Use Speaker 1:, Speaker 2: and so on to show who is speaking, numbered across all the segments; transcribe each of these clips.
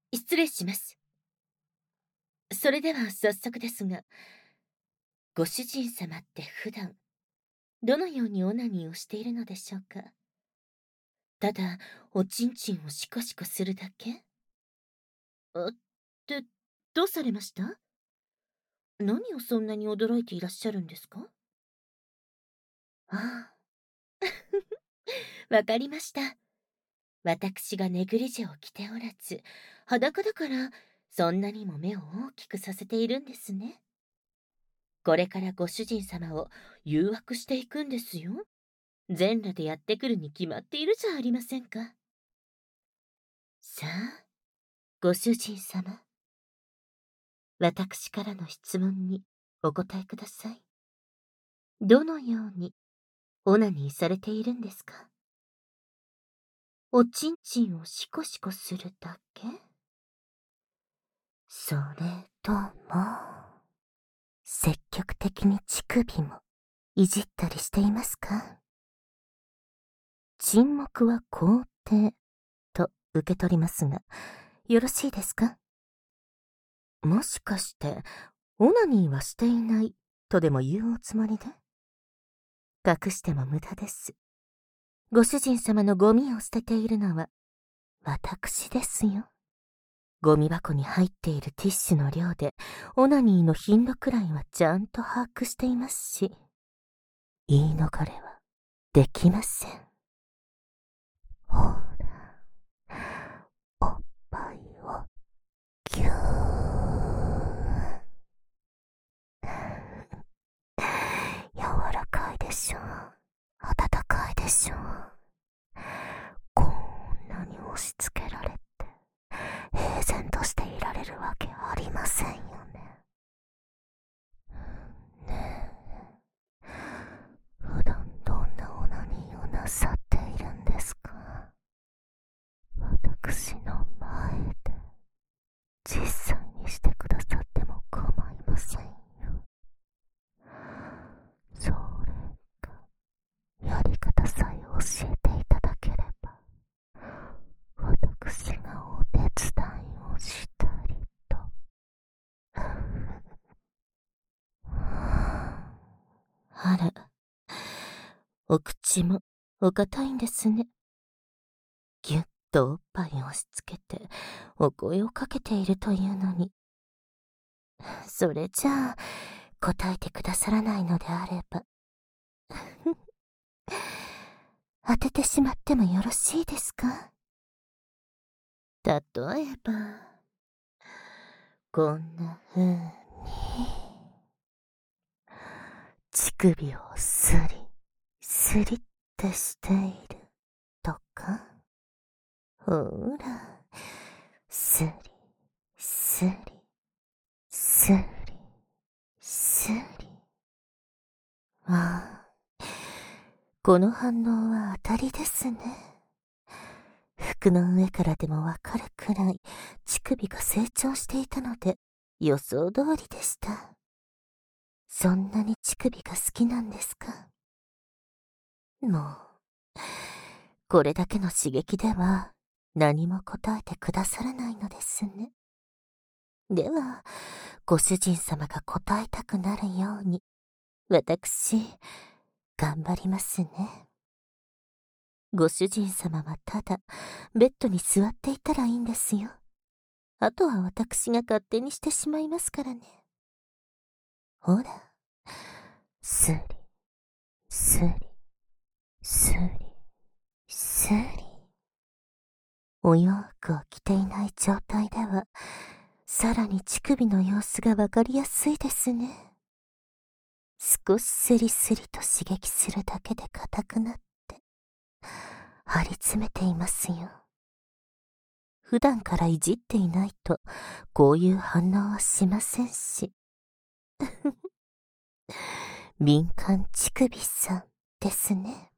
Speaker 1: 失礼します。それでは早速ですが、ご主人様って普段、どのようにオナニーをしているのでしょうか？ただ、おちんちんをシコシコするだけ？って、どうされました？何をそんなに驚いていらっしゃるんですか？ああ、わかりました。私がネグリジェを着ておらず、裸だから、そんなにも目を大きくさせているんですね。これからご主人様を誘惑していくんですよ。全裸でやってくるに決まっているじゃありませんか。さあ、ご主人様。私からの質問にお答えください。どのようにオナニーされているんですか？おちんちんをシコシコするだけ？それとも、積極的に乳首もいじったりしていますか？沈黙は肯定と受け取りますが、よろしいですか？もしかして、オナニーはしていないとでも言うおつもりで？隠しても無駄です。ご主人様のゴミを捨てているのは、私ですよ。ゴミ箱に入っているティッシュの量で、オナニーの頻度くらいはちゃんと把握していますし、言い逃れはできません。ほら、おっぱいをぎゅー。柔らかいでしょ。温かいでしょ。こんなに押し付けられて、平然としていられるわけありませんよね。ねえ、普段どんなオナニーをなさっているんですか？私の前で実際にしてくださっても構いませんよ。それがやり方さえ教えていただければ、私がお手伝いをしたりと。あら、お口もお堅いんですね。ぎゅっとおっぱいを押し付けてお声をかけているというのに。それじゃあ、答えてくださらないのであれば。当ててしまってもよろしいですか？例えば、こんな風に、乳首をスリ、スリってしているとか。ほら、スリ、スリ、スリ、スリ。ああ、この反応は当たりですね。服の上からでもわかるくらい乳首が成長していたので予想通りでした。そんなに乳首が好きなんですか？もう、これだけの刺激では何も答えてくださらないのですね。では、ご主人様が答えたくなるように、私、頑張りますね。ご主人様はただ、ベッドに座っていたらいいんですよ。あとは私が勝手にしてしまいますからね。ほら、スリ、スリ、スリ、スリ。お洋服を着ていない状態では、さらに乳首の様子がわかりやすいですね。少しスリスリと刺激するだけで硬くなって、張り詰めていますよ。普段からいじっていないと、こういう反応はしませんし。敏感乳首さんですね。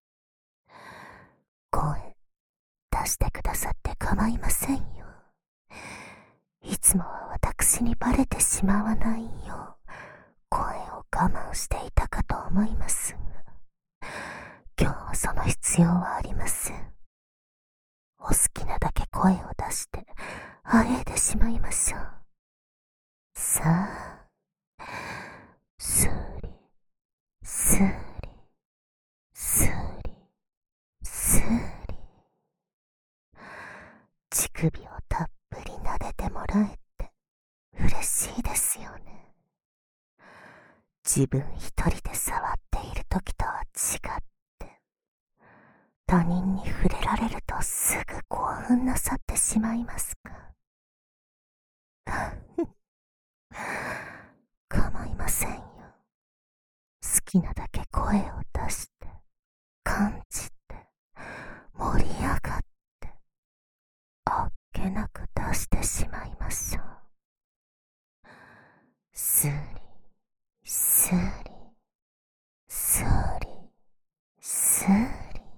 Speaker 1: 声出してくださって構いませんよ。いつもは私にバレてしまわないよう声を我慢していたかと思いますが、今日はその必要はありません。お好きなだけ声を出してあえいでしまいましょう。さあ、スーリ、スーリ、スーリ、スーリ。乳首をたっぷり撫でてもらえて嬉しいですよね。自分一人で触っている時とは違って、他人に触れられるとすぐ興奮なさってしまいますか。構いませんよ。好きなだけ声を出して、感じて、盛り上がって、あっけなく出してしまいましょう。スーリ、スーリ、スーリ、スーリ。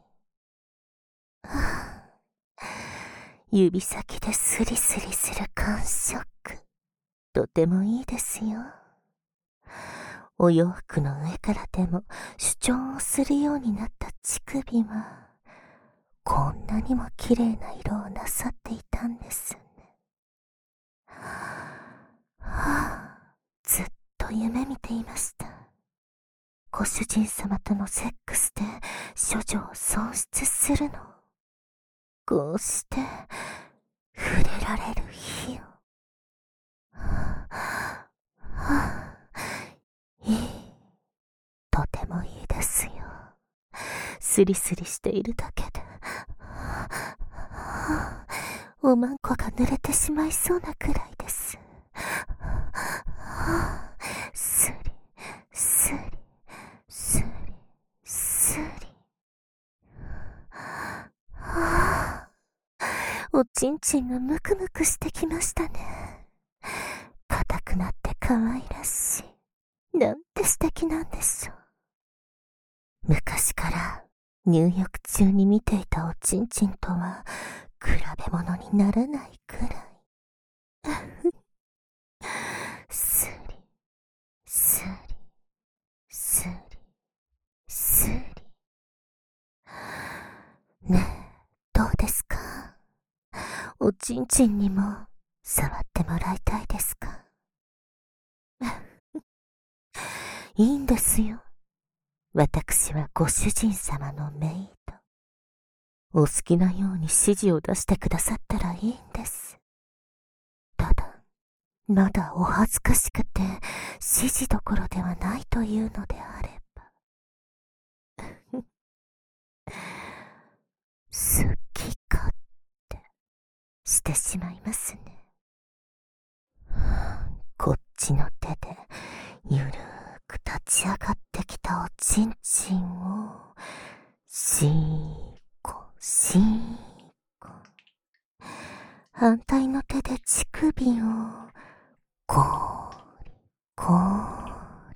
Speaker 1: 指先でスリスリする感触、とてもいいですよ。お洋服の上からでも主張をするようになった乳首は、こんなにも綺麗な色をなさっていたんですね。ずっと夢見ていました。ご主人様とのセックスで処女を喪失するの。こうして触れられる日を。いい。とてもいいですよ。スリスリしているだけで。おまんこが濡れてしまいそうなくらいです。スリ、スリ、スリ、スリ。おちんちんがムクムクしてきましたね。硬くなって可愛らしい。なんて素敵なんでしょう。昔から入浴中に見ていたおちんちんとは比べ物にならないくらい。スリ、スリ、スリ、スリ。ねえ、どうですか？おちんちんにも触ってもらいたいですか？いいんですよ。私はご主人様のメイド。お好きなように指示を出してくださったらいいんです。ただ、まだお恥ずかしくて指示どころではないというのであれば。好き勝手してしまいますね。こっちの手でゆるーく立ち上がってきたおちんちんをしーこしーこ、反対の手で乳首をこーりこー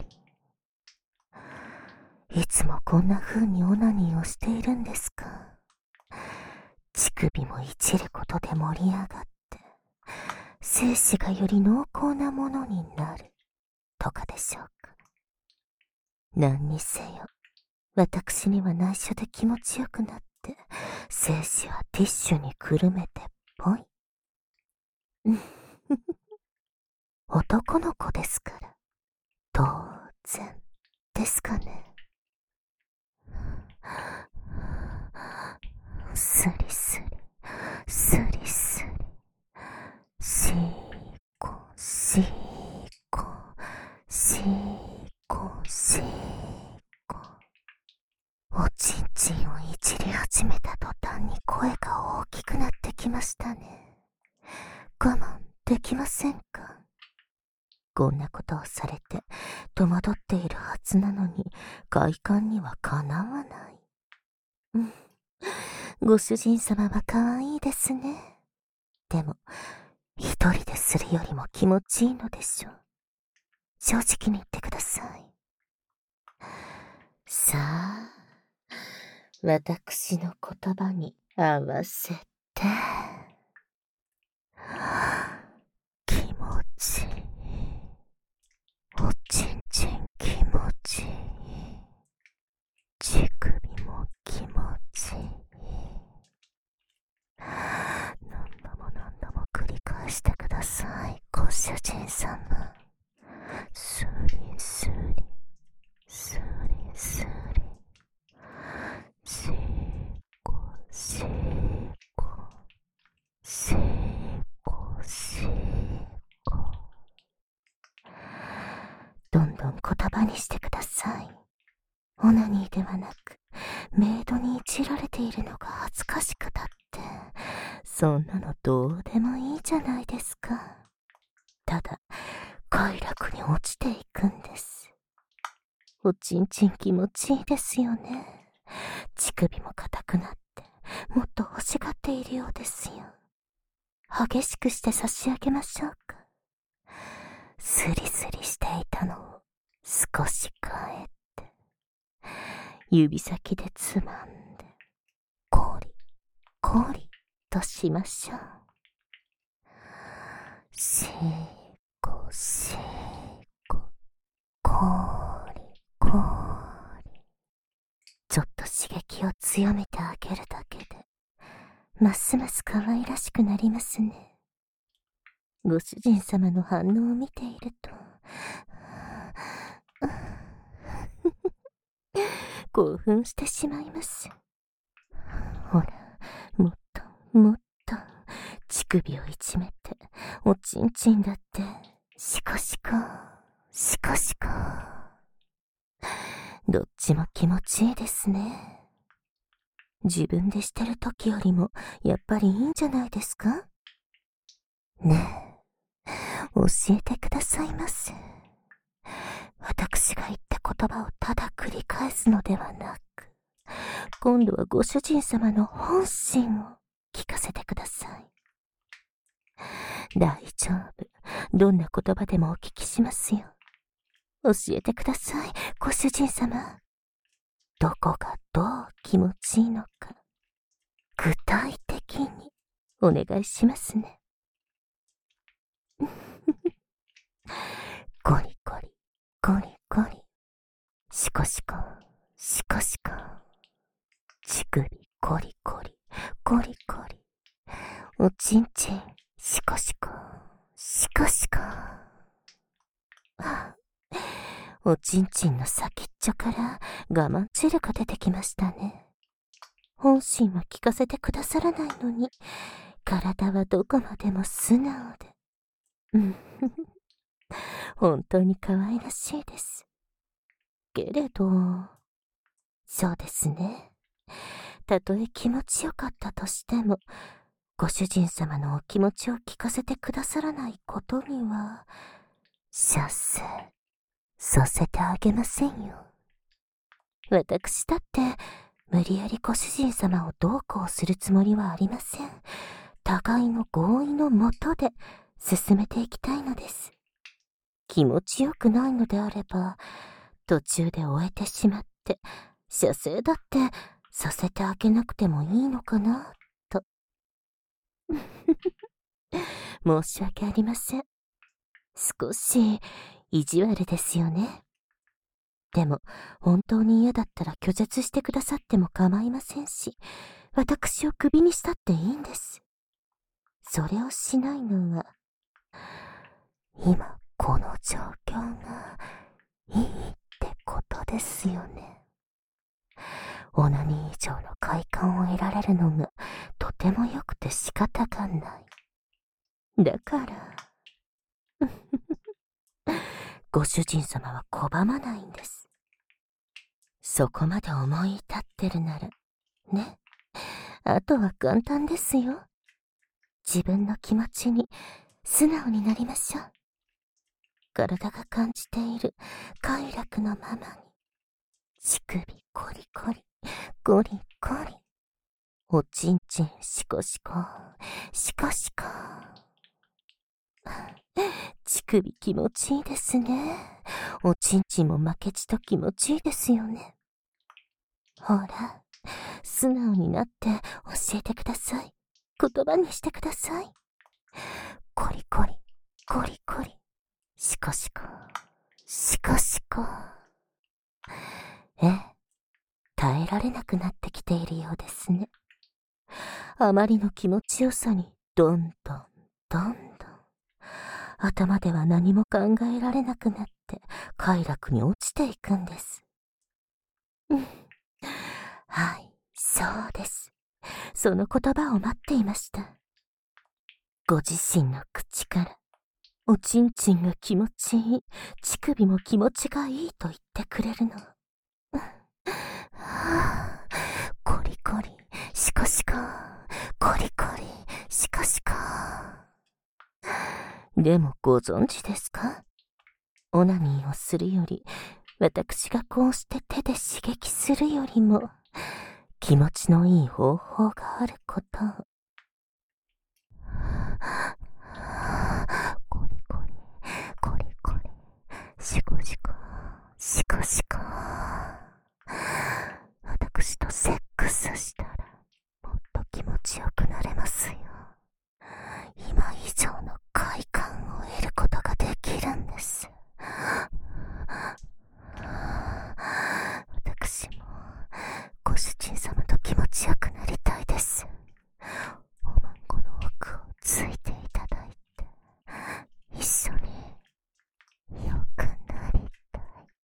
Speaker 1: り。いつもこんな風にオナニーをしているんですか？乳首もいじることで盛り上がって精子がより濃厚なものになるとかでしょうか。何にせよ、私には内緒で気持ちよくなって、精子はティッシュにくるめてぽい。男の子ですから、当然ですかね。スリスリ、スリスリ、シーコ、シーコ、シーコ、シーコ。おちんちんをいじり始めた途端に声が大きくなってきましたね。我慢できませんか？こんなことをされて戸惑っているはずなのに快感にはかなわない。ご主人様は可愛いですね。でも一人でするよりも気持ちいいのでしょう。正直に言ってください。さあ、私の言葉に合わせて。気持ちいい。おちんちん気持ちいい。乳首も気持ちいい。何度も何度も繰り返ださい、ご主人様。スリスリ、スリスリ。シコシコ、シコシコ。どんどん言葉にしてください。オナニーではなく、メイドにいじられているのが恥ずかしくたって、そんなのどうでもいいじゃないですか。ただ、快楽に落ちていくんです。おちんちん気持ちいいですよね。乳首も硬くなって、もっと欲しがっているようですよ。激しくして差し上げましょうか。スリスリしていたのを少し変えて、指先でつまんで、コリコリとしましょう。シーコシーコ、コリコリ。ちょっと刺激を強めてあげるだけで、ますます可愛らしくなりますね。ご主人様の反応を見ていると、興奮してしまいます。ほら、もっともっと乳首をいじめて、おちんちんだってシコシコシコシコ。どっちも気持ちいいですね。自分でしてる時よりもやっぱりいいんじゃないですか。ねえ、教えてくださいませ。私が言った言葉をただ繰り返すのではなく、今度はご主人様の本心を聞かせてください。大丈夫。どんな言葉でもお聞きしますよ。教えてください、ご主人様。どこがどう気持ちいいのか、具体的にお願いしますね。ゴリゴリ、ゴリゴリ。シコシコ、シコシコ。乳首ゴリゴリ、ゴリゴリ。おちんちん、シコシコ、シコシコ。おちんちんの先っちょから我慢汁が出てきましたね。本心は聞かせてくださらないのに、体はどこまでも素直で。本当に可愛らしいです。けれど、そうですね。たとえ気持ちよかったとしても、ご主人様のお気持ちを聞かせてくださらないことには、射精させてあげませんよ。私だって、無理やりご主人様をどうこうするつもりはありません。互いの合意のもとで進めていきたいのです。気持ちよくないのであれば、途中で終えてしまって、射精だってさせてあげなくてもいいのかな、と。申し訳ありません。少し意地悪ですよね。でも、本当に嫌だったら拒絶してくださっても構いませんし、私をクビにしたっていいんです。それをしないのは、今この状況がいいってことですよね。オナニー以上の快感を得られるのがとても良くて仕方がない。だから、ご主人様は拒まないんです。そこまで思い至ってるなら、ね。あとは簡単ですよ。自分の気持ちに素直になりましょう。体が感じている快楽のままに。乳首コリコリ、ゴリゴリ。おちんちんシコシコ、シコシコ。乳首気持ちいいですね。おちんちんも負けじと気持ちいいですよね。ほら、素直になって教えてください。言葉にしてください。コリコリ、コリコリ。シコシコ、シコシコ。耐えられなくなってきているようですね。あまりの気持ちよさに、どんどん、どんどん。 頭では何も考えられなくなって快楽に落ちていくんです。はい、そうです。その言葉を待っていました。ご自身の口から、おちんちんが気持ちいい、乳首も気持ちがいいと言ってくれるの。コリコリ、シコシコ、コリコリ、シコシコ。でもご存知ですか？オナニーをするより、私がこうして手で刺激するよりも、気持ちのいい方法があることを。コリコリ、コリコリ、シコシコ、シコシコ。私とセックスしたら、もっと気持ちよくなれますよ。今以上の快感を得ることができるんです。私もご主人様と気持ちよくなりたいです。おまんこの奥をついていただいて、一緒によくなりたい。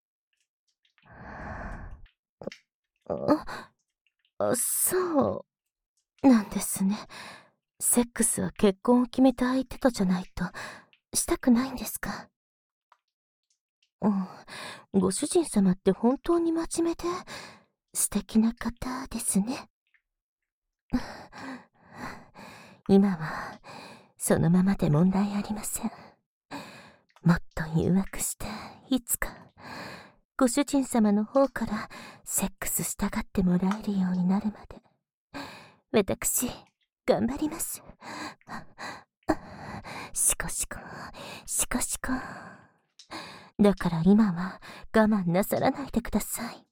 Speaker 1: そうなんですね。セックスは結婚を決めた相手とじゃないとしたくないんですか？ご主人様って本当に真面目で素敵な方ですね。今はそのままで問題ありません。もっと誘惑していつかご主人様の方からセックスしたがってもらえるようになるまで私頑張ります。シコシコシコシコ。だから今は我慢なさらないでください。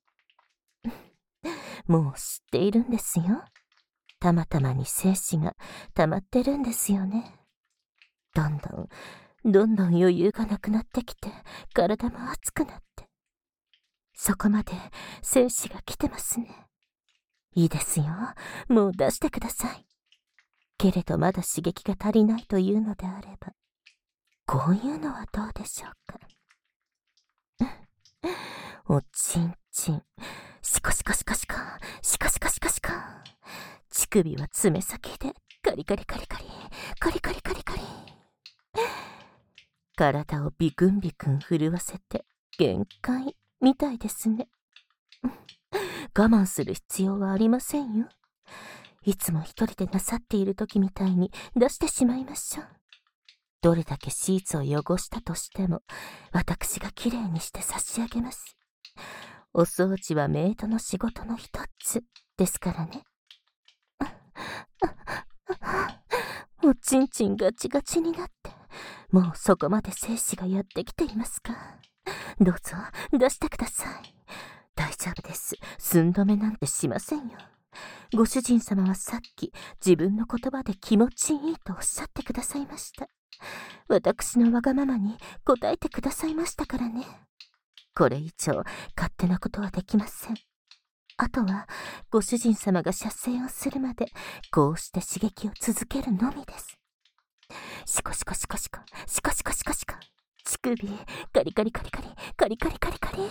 Speaker 1: もう知っているんですよ。たまたまに精子が溜まってるんですよね。どんどん余裕がなくなってきて、体も熱くなって。そこまで精子が来てますね。いいですよ。もう出してください。けれどまだ刺激が足りないというのであれば、こういうのはどうでしょうか。おちんちん、シコシコシコシコ、シコシコシコシコ。乳首は爪先でカリカリカリカリ、カリカリカリカリ。体をビクンビクン震わせて限界みたいですね。我慢する必要はありませんよ。いつも一人でなさっている時みたいに出してしまいましょう。どれだけシーツを汚したとしても、私がきれいにして差し上げます。お掃除はメイドの仕事の一つですからね。おちんちんガチガチになって、もうそこまで精子がやってきていますか？どうぞ出してください。大丈夫です。寸止めなんてしませんよ。ご主人様はさっき自分の言葉で気持ちいいとおっしゃってくださいました。私のわがままに答えてくださいましたからね。これ以上勝手なことはできません。あとはご主人様が射精をするまでこうして刺激を続けるのみです。シコシコシコシコシコシコシコシコ。乳首カリカリカリカリカリカリカリカリ。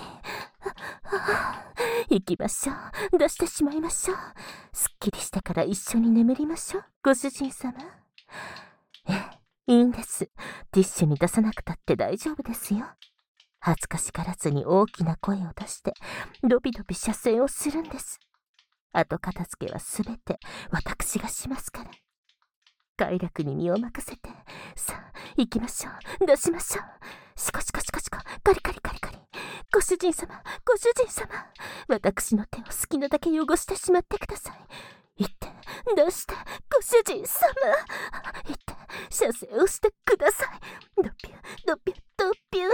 Speaker 1: 行きましょう。出してしまいましょう。すっきりしてから一緒に眠りましょう、ご主人様。いいんです。ティッシュに出さなくたって大丈夫ですよ。恥ずかしがらずに大きな声を出してドビドビ射精をするんです。後片付けはすべて私がしますから。快楽に身を任せて、さあ行きましょう。出しましょう。シコシコシコシコカリカリカリカリ。ご主人様、ご主人様、私の手を好きなだけ汚してしまってください。行って出して、ご主人様、行って射精をしてください。ドピュドピュドピュー。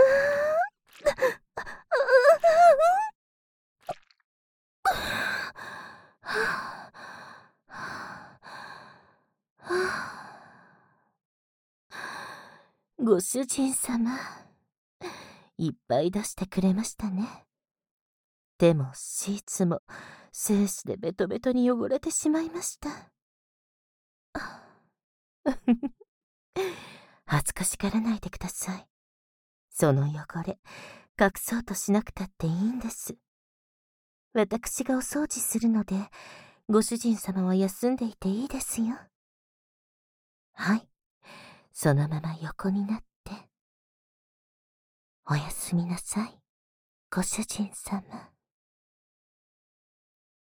Speaker 1: ご主人様、いっぱい出してくれましたね。でもシーツも精子でベトベトに汚れてしまいました。恥恥ずかしがらないでください。その汚れ、隠そうとしなくたっていいんです。私がお掃除するので、ご主人様は休んでいていいですよ。はい。そのまま横になって。おやすみなさい、ご主人様。